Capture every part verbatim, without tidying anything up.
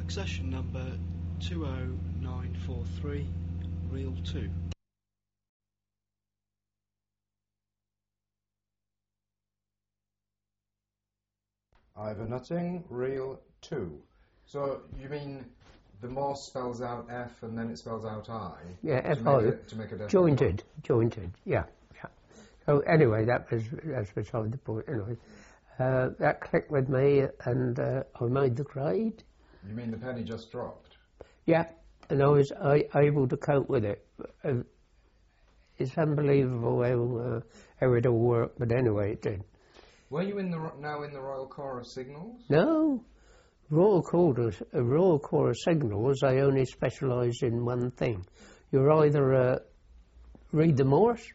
Accession number two oh nine four three, reel two. Ivor Nutting, reel two. So you mean the Morse spells out F and then it spells out I? Yeah, to F make I. a, to make a decimal jointed, point. jointed, yeah, yeah. So anyway, that was, that's beside the point, anyway. Uh, that clicked with me and uh, I made the grade. You mean the penny just dropped? Yeah, and I was I, able to cope with it. Uh, it's unbelievable how, uh, how it all worked, but anyway, it did. Were you in the now in the Royal Corps of Signals? No. Royal Corps, uh, Royal Corps of Signals, they only specialise in one thing. You're either uh, read the Morse,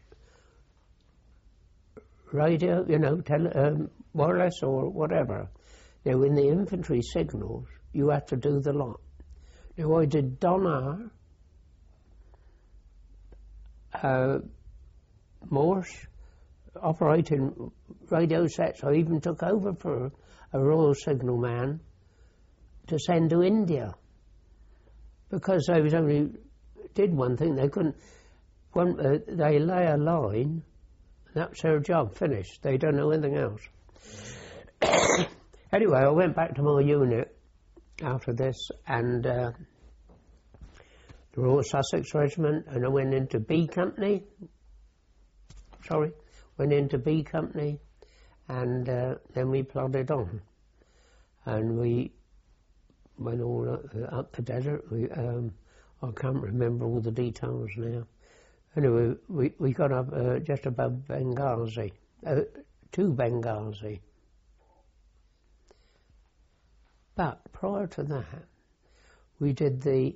radio, you know, tele, um, wireless or whatever. Now, in the infantry signals, you have to do the lot. Now, I did Donar, uh, Morse, operating radio sets. I even took over for a Royal Signal man to send to India, because they was only did one thing. They couldn't. One, uh, they lay a line, and that's their job finished. They don't know anything else. Anyway, I went back to my unit after this, and uh, the Royal Sussex Regiment, and I went into B Company. Sorry, went into B Company, and uh, then we plodded on, and we went all up, uh, up the desert. We, um, I can't remember all the details now. Anyway, we, we got up uh, just above Benghazi, uh, to Benghazi. But prior to that, we did the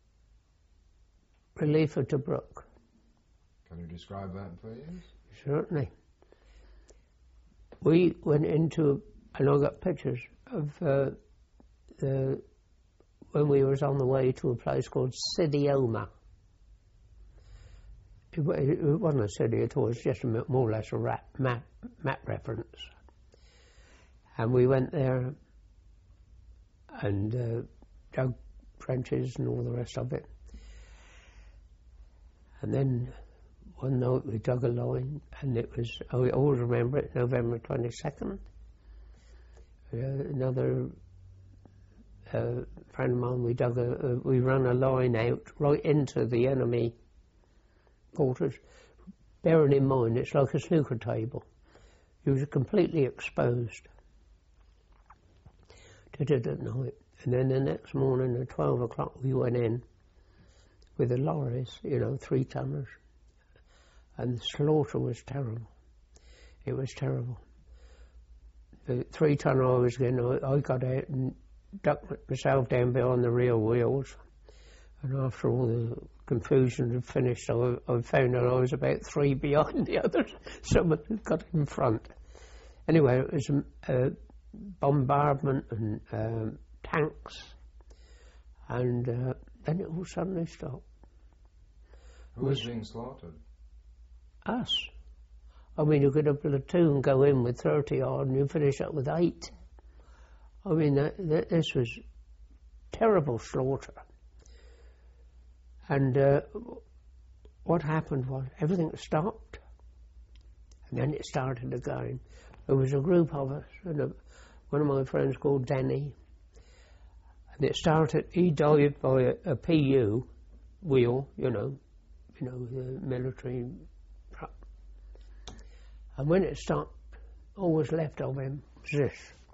relief of Tobruk. Can you describe that, please? Certainly. We went into, and I got pictures of uh, the, when we was on the way to a place called Sidi Omar. It, it wasn't a city at all, it was just a, more or less a rap, map, map reference. And we went there and uh, dug trenches and all the rest of it. And then one night we dug a line, and it was, I always remember it, November twenty-second. Uh, another uh, friend of mine, we dug a, uh, we ran a line out right into the enemy quarters, bearing in mind it's like a snooker table. You was completely exposed. Did it at night. And then the next morning at twelve o'clock we went in with the lorries, you know, three tonners. And the slaughter was terrible. It was terrible. The three tonner I was getting, I, I got out and ducked myself down behind the rear wheels. And after all the confusion had finished, I, I found that I was about three behind the others. Someone had got in front. Anyway, it was a, a bombardment and um, tanks. And uh, then it all suddenly stopped. Who was being slaughtered? Us. I mean, you could have a platoon go in with thirty odd and you finish up with eight. I mean, that, that, this was terrible slaughter. And uh, what happened was everything stopped, and then it started again. There was a group of us, and a, one of my friends called Danny, and it started, he dived by a, a P U wheel, you know, you know, the military truck. And when it stopped, all was left of him was this.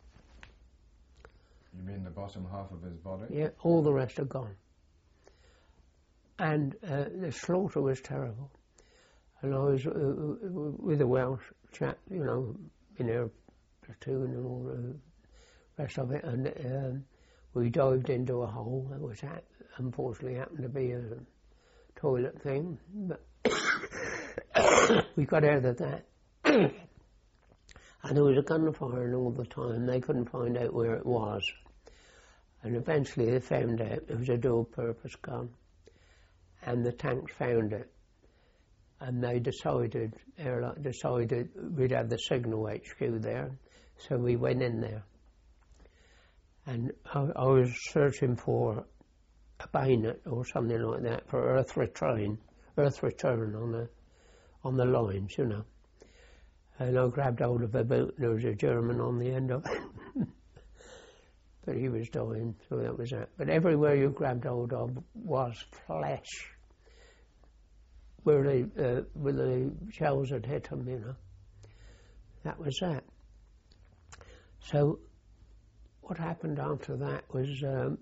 You mean the bottom half of his body? Yeah, all the rest are gone. And uh, the slaughter was terrible. And I was uh, with a Welsh chap, you know, in our platoon and all the rest of it, and um, we dived into a hole that was, at, unfortunately, happened to be a toilet thing, but we got out of that. And there was a gun firing all the time. They couldn't find out where it was. And eventually they found out it was a dual-purpose gun. And the tanks found it. And they decided, airline decided we'd have the signal H Q there. So we went in there. and I, I was searching for a bayonet or something like that for earth return, earth return on the on the lines, you know. And I grabbed hold of a boot, and there was a German on the end of it. But he was dying, so that was that. But everywhere you grabbed hold of was flesh, where the uh, where the shells had hit them, you know. That was that. So what happened after that was um,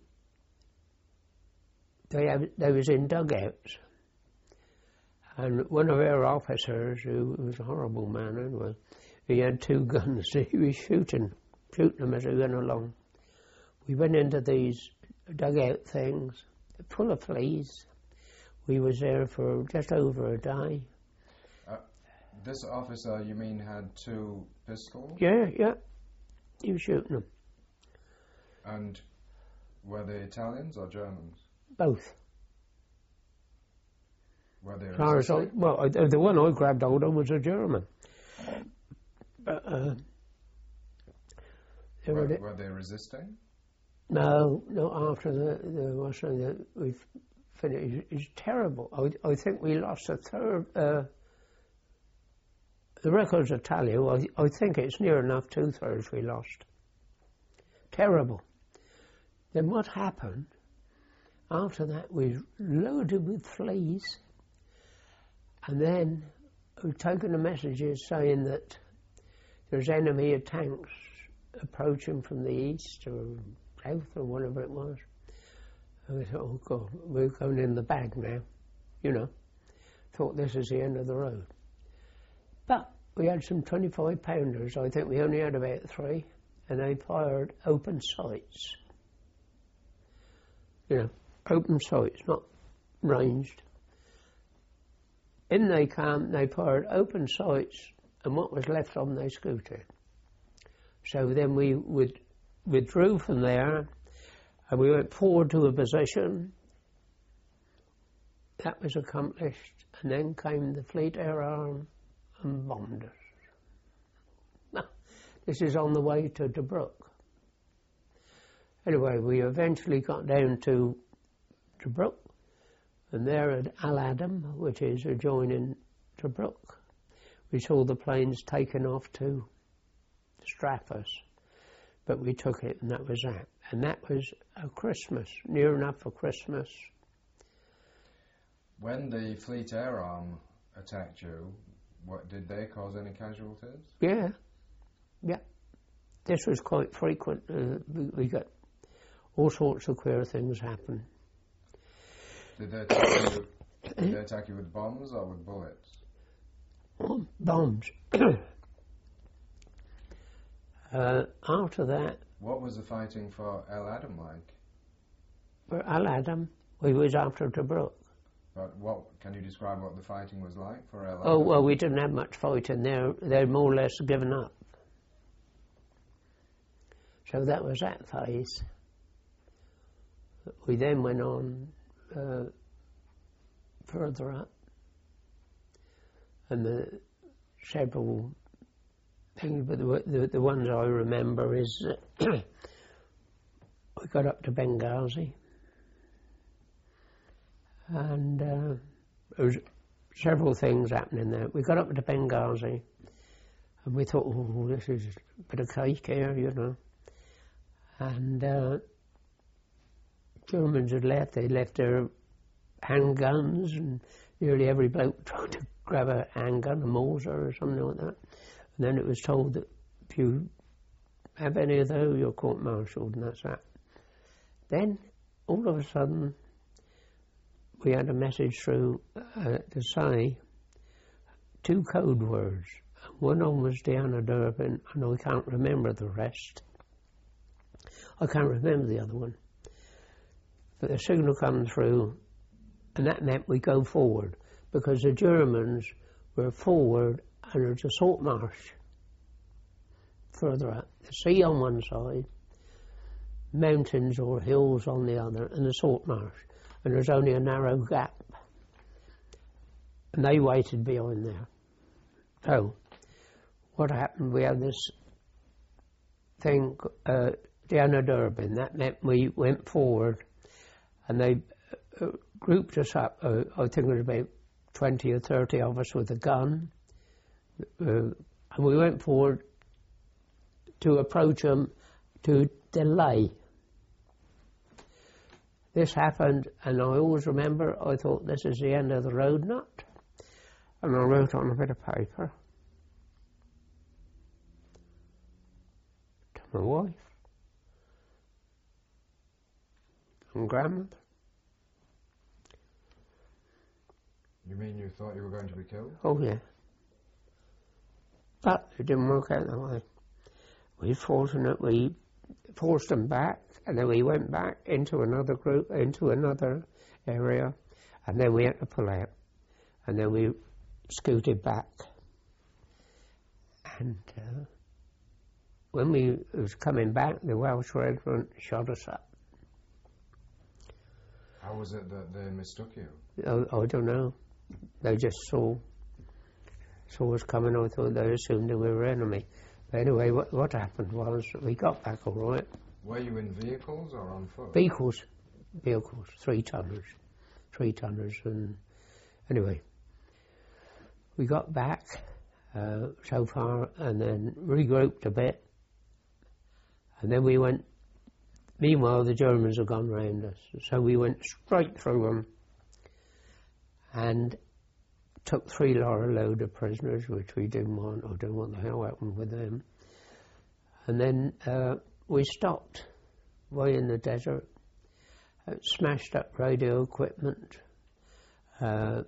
they have, they was in dugouts, and one of our officers, who was a horrible man anyway, he had two guns. He was shooting, shooting them as he went along. We went into these dugout things, full of fleas. We was there for just over a day. Uh, this officer, you mean, had two pistols? Yeah, yeah. He was shooting them. And were they Italians or Germans? Both. Were they As far as I, resisting? well, I, the one I grabbed hold of was a German. But, uh, they Were, were, were they resisting? no, no, after the, the what's the name, the, we've finished, it's terrible. I, I think we lost a third, uh, the records will tell you, I, I think it's near enough two-thirds we lost. Terrible. Then what happened, after that we loaded with fleas, and then we've taken the messages saying that there's enemy tanks approaching from the east or south or whatever it was. And we thought, oh God, we're going in the bag now, you know. Thought this is the end of the road. But we had some twenty-five pounders. I think we only had about three, and they fired open sights. You know, open sights, not ranged. In they came, they fired open sights, and what was left on they scooted. So then we would, withdrew from there, and we went forward to a position. That was accomplished, and then came the Fleet Air Arm and bombed us. Now, this is on the way to Tobruk. Anyway, we eventually got down to Tobruk, and there at Al Adam, which is adjoining Tobruk, we saw the planes taken off to strap us, but we took it, and that was that. And that was a Christmas, near enough for Christmas. When the Fleet Air Arm attacked you, what, did they cause any casualties? Yeah, yeah. This was quite frequent. Uh, we, we got all sorts of queer things happen. Did they attack you, did they attack you with bombs or with bullets? Oh, bombs. uh, after that, What was the fighting for El Adam like? for Al Adam, we was after Tobruk. But what can you describe what the fighting was like for El Adam? Oh, well, we didn't have much fighting there. They're more or less given up. So that was that phase. We then went on uh, further up, and the several things, but the, the, the ones I remember is uh, we got up to Benghazi, and uh, there was several things happening there. We got up to Benghazi, and we thought, oh, this is a bit of cake here, you know. And uh, Germans had left. They left their handguns, and nearly every bloke tried to grab a handgun, a Mauser or something like that. And then it was told that if you have any of those, you're court-martialed, and that's that. Then, all of a sudden, we had a message through uh, to say two code words. One of them was Diana Durbin, and I can't remember the rest. I can't remember the other one. But the signal come through, and that meant we go forward, because the Germans were forward and there's a salt marsh further up. The sea on one side, mountains or hills on the other, and the salt marsh. And there's only a narrow gap. And they waited behind there. So, what happened, we had this thing, uh, down at Durban. That meant we went forward, and they uh, grouped us up. Uh, I think it was about twenty or thirty of us with a gun, uh, and we went forward to approach them to delay. This happened, and I always remember, I thought, this is the end of the road, not. And I wrote on a bit of paper to my wife and grandmother. You mean you thought you were going to be killed? Oh, yeah. But it didn't work out that way. We fortunately forced them back, and then we went back into another group, into another area, and then we had to pull out. And then we scooted back. And uh, when we was coming back, the Welsh regiment shot us up. How was it that they mistook you? I, I don't know. They just saw saw us coming. I thought they assumed that we were enemy. But anyway, what, what happened was we got back all right. Were you in vehicles or on foot? Vehicles, vehicles, three tonners, three tonners, and anyway, we got back uh, so far, and then regrouped a bit, and then we went. Meanwhile, the Germans had gone round us, so we went straight through them, and took three lorry load of prisoners, which we didn't want. I don't know what the hell happened with them. And then uh, we stopped way in the desert, uh, smashed up radio equipment. Uh,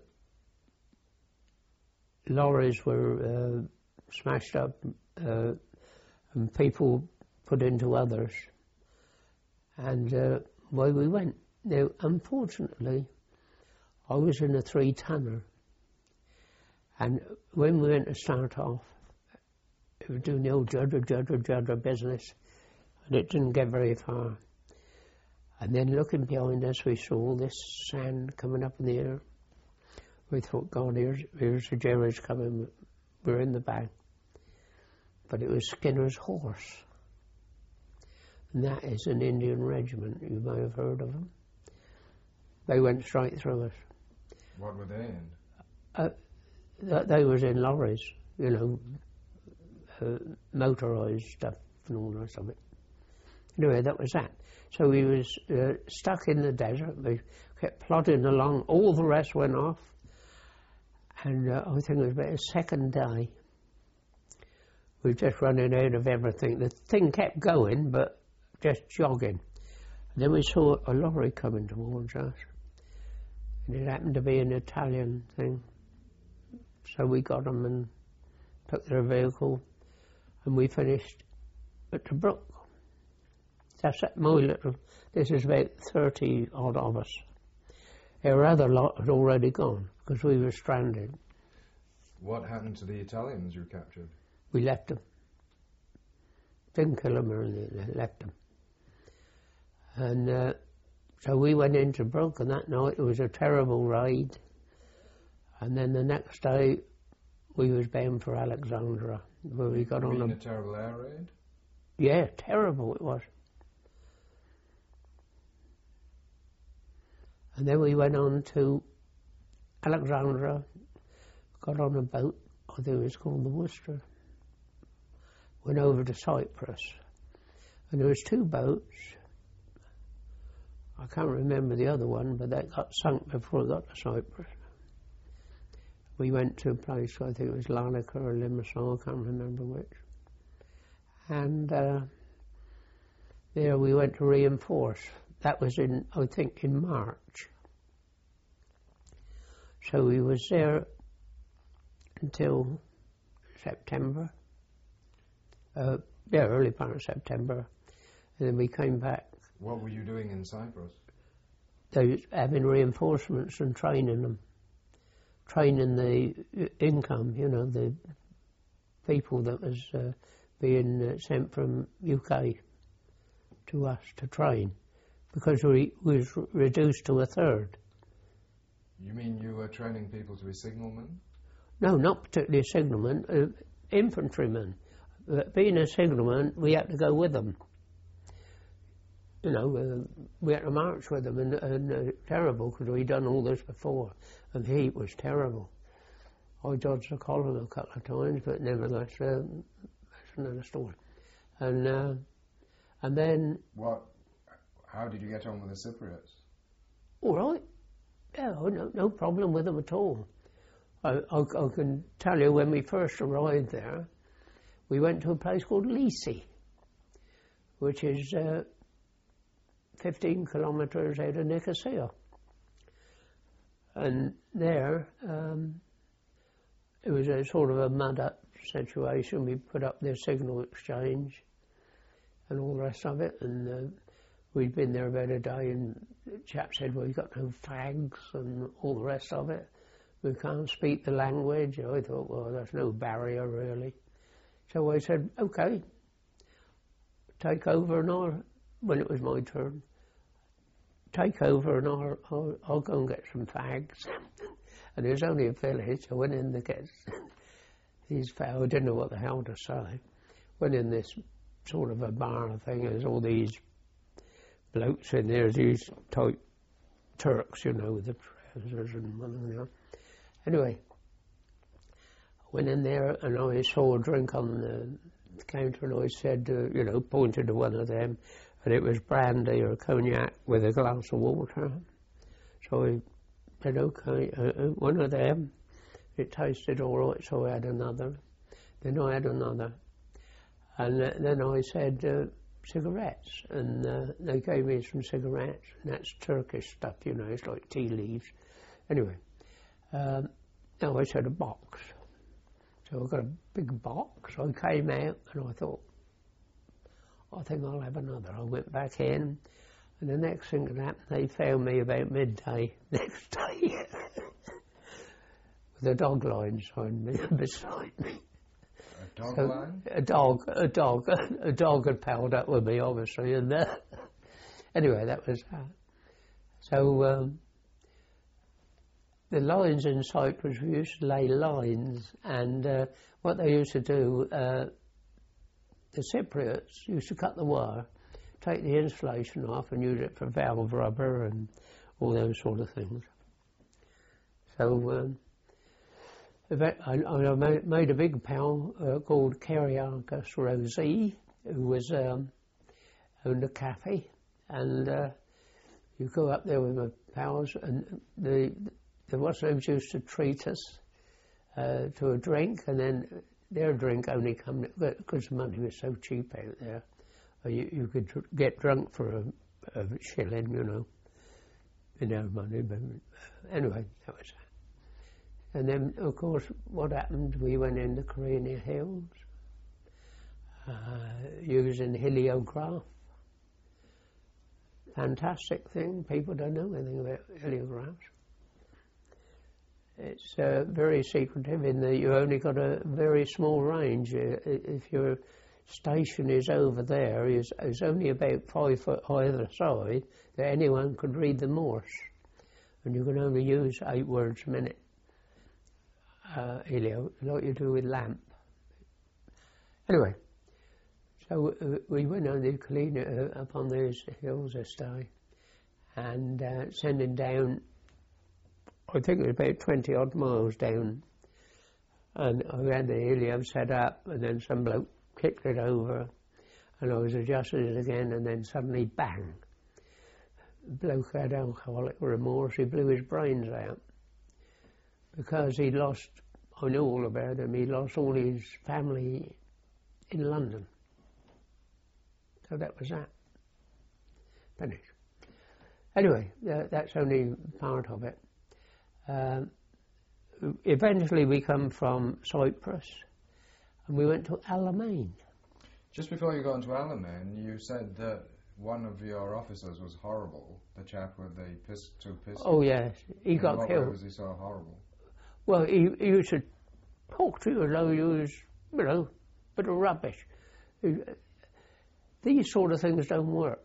lorries were uh, smashed up, uh, and people put into others. And uh, away we went. Now, unfortunately, I was in a three-tonner. And when we went to start off, it was doing the old judder, judder, judder business, and it didn't get very far. And then looking behind us, we saw all this sand coming up in the air. We thought, God, here's, here's the Germans coming. We're in the bag. But it was Skinner's Horse. And that is an Indian regiment. You may have heard of them. They went straight through us. What were they in? Uh, They was in lorries, you know, uh, motorised stuff and all the rest of it. Anyway, that was that. So we was uh, stuck in the desert. We kept plodding along. All the rest went off. And uh, I think it was about a second day. We were just running out of everything. The thing kept going, but just jogging. And then we saw a lorry coming towards us. And it happened to be an Italian thing. So we got them and took their vehicle, and we finished at the brook. That's at my little, this is about thirty odd of us. Our other lot had already gone because we were stranded. What happened to the Italians you captured? We left them. Didn't kill them or anything, left them. And uh, so we went into Brook, and that night it was a terrible raid. And then the next day, we was bound for Alexandria, where we got you on mean a... a terrible air raid? Yeah, terrible it was. And then we went on to Alexandria, got on a boat, I think it was called the Worcester, went over to Cyprus. And there was two boats. I can't remember the other one, but that got sunk before it got to Cyprus. We went to a place, I think it was Larnaca or Limassol, I can't remember which. And uh, there we went to reinforce. That was in, I think, in March. So we was there until September. Uh, yeah, early part of September. And then we came back. What were you doing in Cyprus? They was having reinforcements and training them. Training the income, you know, the people that was uh, being uh, sent from U K to us to train, because we was reduced to a third. You mean you were training people to be signalmen? No, not particularly signalmen, uh, infantrymen. Uh, being a signalman, we had to go with them. you know, uh, we had to march with them, and, and uh, terrible, because we'd done all this before, and the heat was terrible. I dodged the column a couple of times, but nevertheless, uh, that's another story. And uh, and then... What? How did you get on with the Cypriots? All right. Yeah, no, no problem with them at all. I, I, I can tell you, when we first arrived there, we went to a place called Lisi, which is uh, fifteen kilometres out of Nicosia. And there, um, it was a sort of a mud-up situation. We put up their signal exchange and all the rest of it, and uh, we'd been there about a day, and the chap said, well, you've got no fags and all the rest of it. We can't speak the language. I thought, well, there's no barrier, really. So I said, OK, take over, and I'll, when it was my turn, take over, and I'll, I'll, I'll go and get some fags. And there was only a village. I went in to get these fags. I didn't know what the hell to say. Went in this sort of a bar thing. There's all these blokes in there, these type Turks, you know, with the trousers and one and the other. Anyway, I went in there, and I saw a drink on the counter, and I said, uh, you know, pointed to one of them, and it was brandy or cognac with a glass of water. So I said, OK, uh, uh, one of them. It tasted all right, so I had another. Then I had another. And uh, then I said, uh, cigarettes, and uh, they gave me some cigarettes, and that's Turkish stuff, you know, it's like tea leaves. Anyway, um, now I said a box. So I got a big box. I came out, and I thought, I think I'll have another. I went back in, and the next thing that happened, they found me about midday next day with a dog line sign beside me. A dog so, line? A dog, a dog, a dog had palled up with me, obviously, and uh, anyway, that was that. So um, the lines in Cyprus, we used to lay lines, and uh, what they used to do, uh, the Cypriots used to cut the wire, take the insulation off, and use it for valve rubber and all those sort of things. So um, I, I made a big pal uh, called Kyriakos Rosi, who was um, owned a cafe, and uh, you go up there with my pals, and the the Muslims used to treat us uh, to a drink, and then their drink only come because the money was so cheap out there. Uh, you, you could dr- get drunk for a, a shilling, you know, in our money. But anyway, that was that. And then, of course, what happened, we went into Kyrenia Hills uh, using heliograph. Fantastic thing. People don't know anything about heliographs. It's uh, very secretive in that you only got a very small range. Uh, if your station is over there, is is only about five foot either side, that anyone could read the Morse. And you can only use eight words a minute. Uh, helio, like you do with lamp. Anyway, so uh, we went on the Kyrenia uh, up on those hills this day, and uh, sending down, I think it was about twenty odd miles down, and I had the helio set up, and then some bloke kicked it over, and I was adjusting it again, and then suddenly bang, the bloke had alcoholic remorse. He blew his brains out. Because he lost, I knew all about him, he lost all his family in London. So that was that. Finished. Anyway, uh, that's only part of it. Um, eventually we come from Cyprus, and we went to Alamein. Just before you got into Alamein, you said that one of your officers was horrible, the chap with the pis- two pistols. Oh yes, he In got what killed. way was he so horrible? Well, he, he used to talk to you as though you was, you know, a bit of rubbish. He, these sort of things don't work.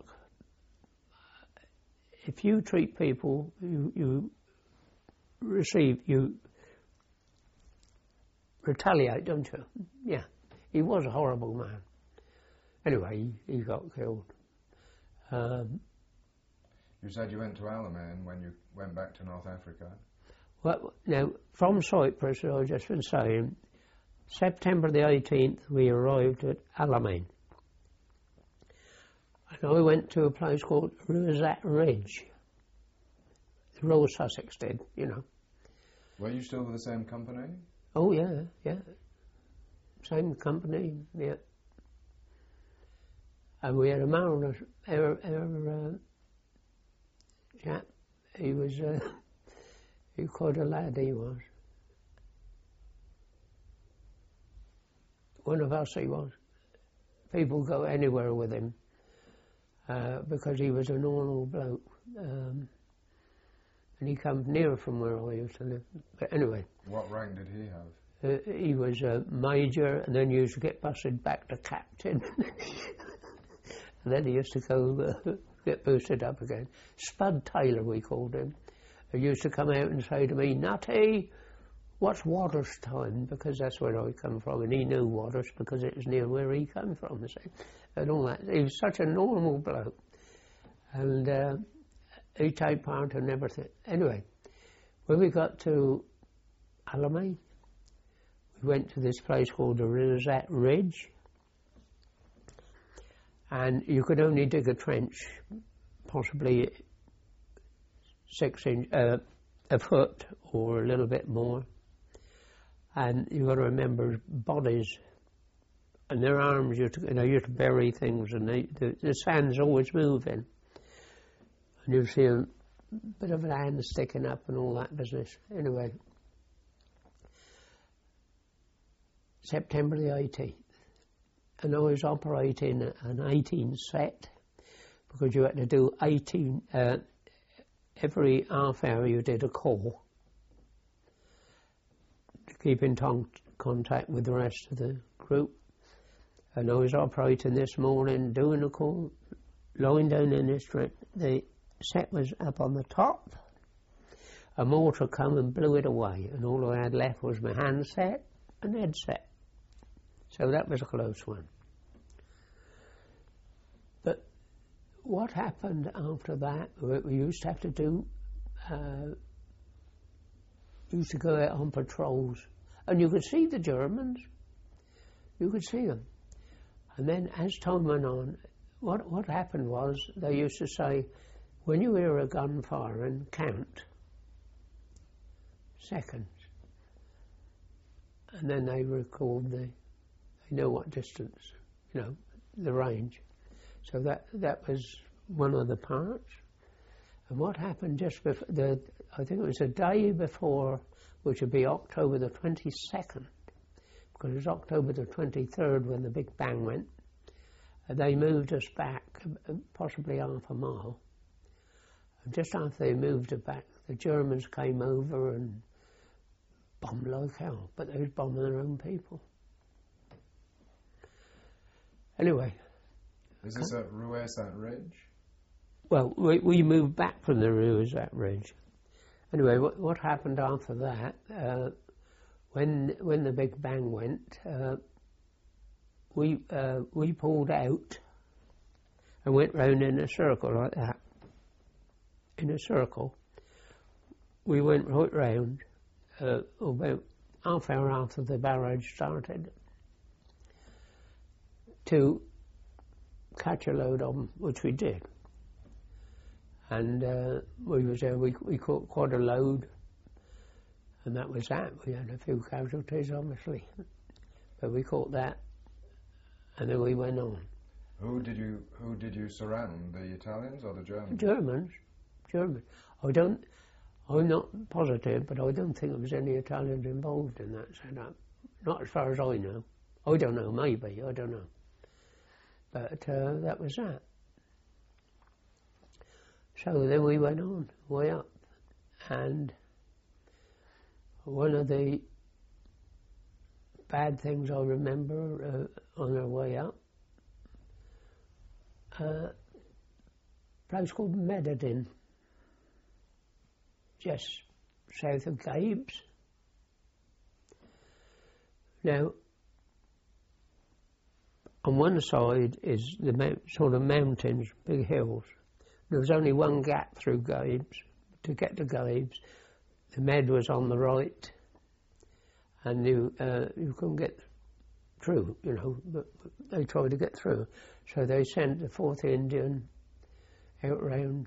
If you treat people, you, you receive, you retaliate, don't you? Yeah. He was a horrible man. Anyway, he, he got killed. Um, You said you went to Alamein when you went back to North Africa. well, now, from Cyprus, as I've just been saying, September the eighteenth, we arrived at Alamein. And I went to a place called Ruizat Ridge. The Royal Sussex did, you know. Were you still with the same company? Oh, yeah, yeah. Same company, yeah. And we had a mariner, our, our uh, chap, he was, uh, he was quite a lad, he was. One of us, he was. People go anywhere with him uh, because he was a normal bloke. Um, and he came near from where I used to live. But anyway. What rank did he have? Uh, he was a major, and then used to get busted back to captain. And then he used to go uh, get boosted up again. Spud Taylor, we called him. He used to come out and say to me, "Nutty, what's Waters time?" Because that's where I come from, and he knew Waters because it was near where he came from, you see, and all that. He was such a normal bloke, and uh, he took part in everything. Anyway, when we got to Alamein, we went to this place called the Ruizat Ridge, and you could only dig a trench, possibly six inch, uh, a foot or a little bit more. And you've got to remember bodies and their arms, used to, you know, used to bury things, and they, the, the sand's always moving. And you see a bit of land sticking up and all that business. Anyway, September the eighteenth. And I was operating an eighteen set because you had to do eighteen, uh, every half hour you did a call to keep in ton- contact with the rest of the group. And I was operating this morning, doing a call, lying down in this strip. The set was up on the top. A mortar come and blew it away, and all I had left was my handset and headset. So that was a close one. But what happened after that, we used to have to do, uh, used to go out on patrols, and you could see the Germans, you could see them. And then as time went on, what, what happened was they used to say, when you hear a gun firing, count seconds. And then they record the, they know what distance, you know, the range. So that that was one of the parts. And what happened just before, the, I think it was a day before, which would be October the twenty-second, because it was October the twenty-third when the Big Bang went. And they moved us back, possibly half a mile. And just after they moved it back, the Germans came over and bombed like hell, but they was bombing their own people. Anyway. Is this at Ruizat Ridge? Well, we, we moved back from the Ruizat Ridge. Anyway, what, what happened after that, uh, when when the Big Bang went, uh, we uh, we pulled out and went round in a circle like that. In a circle. We went right round, uh, about half hour after the barrage started, to catch a load of them, which we did. And uh, we was there, we, we caught quite a load, and that was that. We had a few casualties, obviously, but we caught that, and then we went on. Who did you Who did you surround? The Italians or the Germans? Germans, Germans. I don't. I'm not positive, but I don't think there was any Italians involved in that setup. Not as far as I know. I don't know. Maybe I don't know. But uh, that was that. So then we went on, way up, and one of the bad things I remember uh, on our way up, uh, a place called Medellin, just south of Gabes. Now, on one side is the mount, sort of mountains, big hills. There was only one gap through Gabes. To get to Gabes, the Med was on the right, and you uh, you couldn't get through, you know, but, but they tried to get through. So they sent the fourth Indian out round,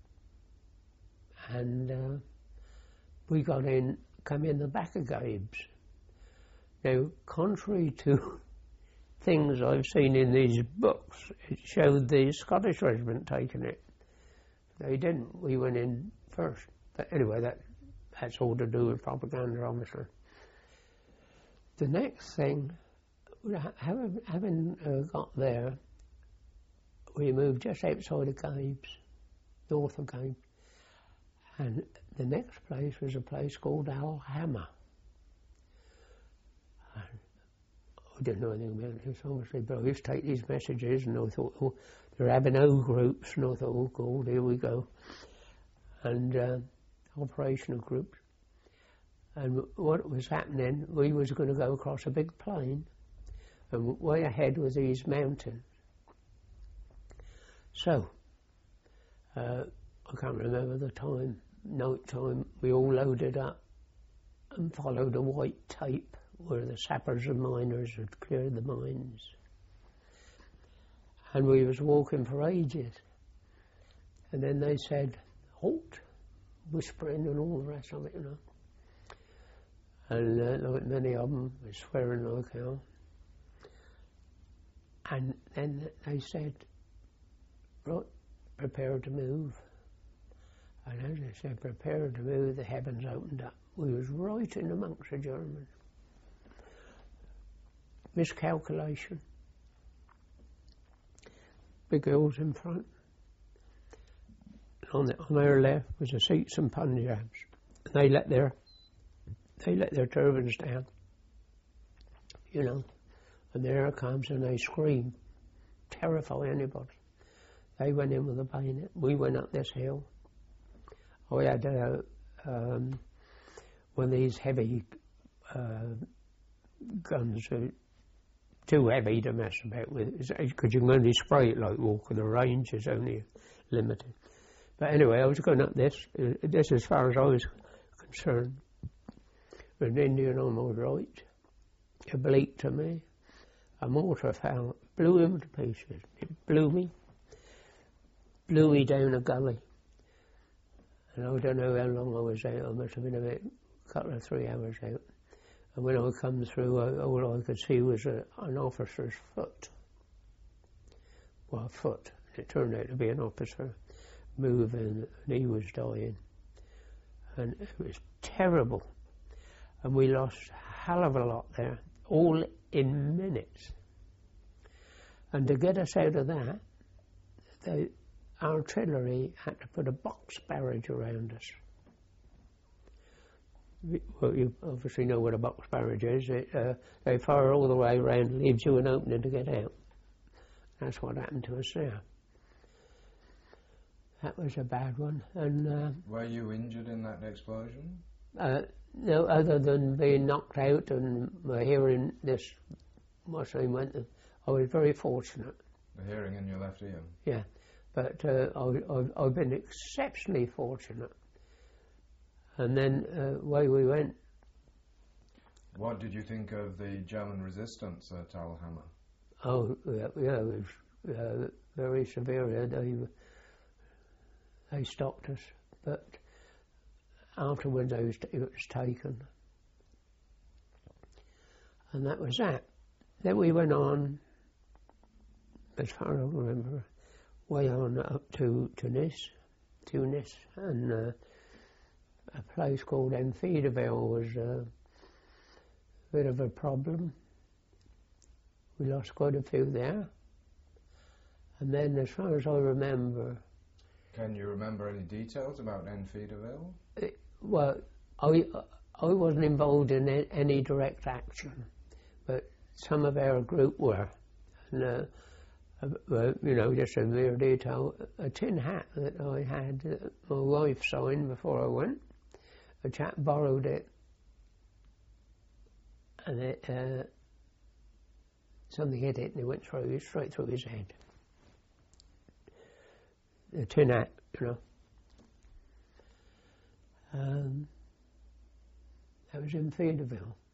and uh, we got in, come in the back of Gabes. Now, contrary to things I've seen in these books, it showed the Scottish regiment taking it. They didn't. We went in first. But anyway, that that's all to do with propaganda, obviously. The next thing, having, having uh, got there, we moved just outside of Gabes, north of Gabes, and the next place was a place called Alhama. I didn't know anything about this, obviously, but I used to take these messages, and I thought, oh, they're having O groups, and I thought, oh God, here we go. And uh, operational groups. And what was happening, we was going to go across a big plain, and way ahead were these mountains. So, uh, I can't remember the time, night time, we all loaded up and followed a white tape where the sappers and miners had cleared the mines. And we was walking for ages. And then they said, halt, whispering and all the rest of it, you know. And uh, like many of them were swearing like hell. And then they said, right, prepare to move. And as they said, prepare to move, the heavens opened up. We was right in amongst the Germans. Miscalculation. Big hills in front. On, the, on their left was the Sikhs and Punjabs. And they let their they let their turbans down, you know. And there it comes, and they scream, terrify anybody. They went in with a bayonet. We went up this hill. I had uh, um, one of these heavy uh, guns. Uh, too heavy to mess about with, because you can only spray it like walking. The range is only limited. But anyway, I was going up this, uh, this as far as I was concerned. An Indian on my right, oblique to me, a mortar fell, blew him to pieces. It blew me, blew me down a gully. And I don't know how long I was out. I must have been about a couple of three hours out. And when I come through, I, all I could see was a, an officer's foot. Well, a foot. It turned out to be an officer moving, and he was dying. And it was terrible. And we lost a hell of a lot there, all in minutes. And to get us out of that, the artillery had to put a box barrage around us. Well, you obviously know what a box barrage is. It, uh, they fire all the way around, leaves you an opening to get out. That's what happened to us there. That was a bad one. And uh, were you injured in that explosion? Uh, no, other than being knocked out and my hearing this, what's the name went, I was very fortunate. The hearing in your left ear? Yeah, but uh, I, I've, I've been exceptionally fortunate. And then uh, away we went. What did you think of the German resistance at Alhama? Oh, yeah, yeah, it was uh, very severe. They, they stopped us, but afterwards it was, it was taken. And that was that. Then we went on, as far as I remember, way on up to Tunis, Tunis, and uh, a place called Enfidaville was uh, a bit of a problem. We lost quite a few there. And then, as far as I remember... Can you remember any details about Enfidaville? It, well, I, I wasn't involved in any direct action, but some of our group were. And, uh, uh, you know, just a mere detail, a tin hat that I had, uh, my wife signed before I went. A chap borrowed it, and it, uh, Something hit it and it went through, straight through his head. A tin hat, you know. Um, that was in Cedarville.